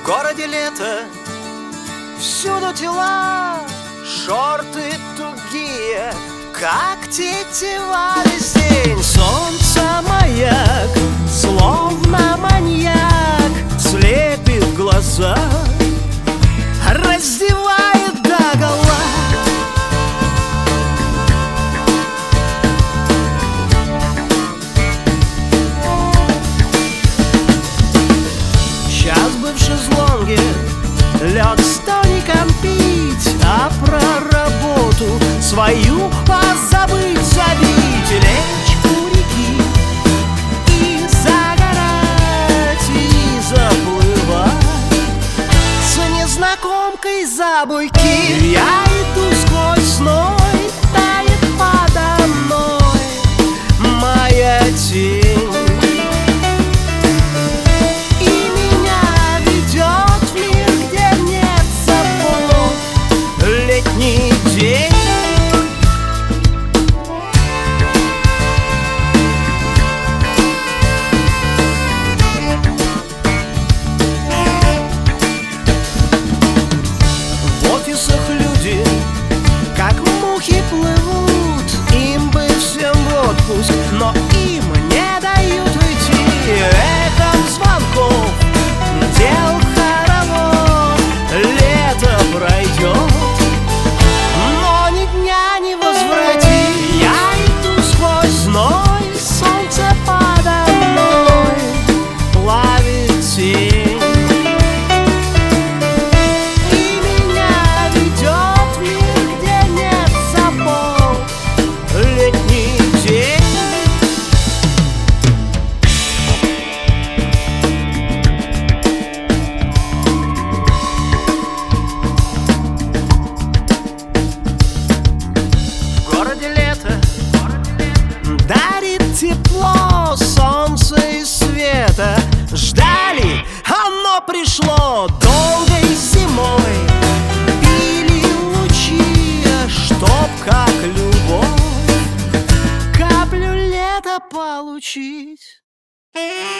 В городе лето, всюду тела, шорты тугие, как тетива весь день. Солнце маяк, словно маньяк, слепит глаза, раздевает догола. Сейчас бы в шезлонге лед с тоником пить, а про работу свою позабыть, забить, лечь у реки и загорать, и заплывать с незнакомкой за буйки. Я иду сквозь зной, тает подо мной моя тень. Люди, как мухи, плывут, им бы всем в отпуск, но им не дают уйти. Эхом звонков дел хоровод, лето пройдет, но ни дня не возвратить. Я иду сквозь зной, солнце подо мной плавит тень. Дарит тепло, солнце и света. Ждали, оно пришло долгой зимой. Били лучи, чтоб как любовь каплю лета получить.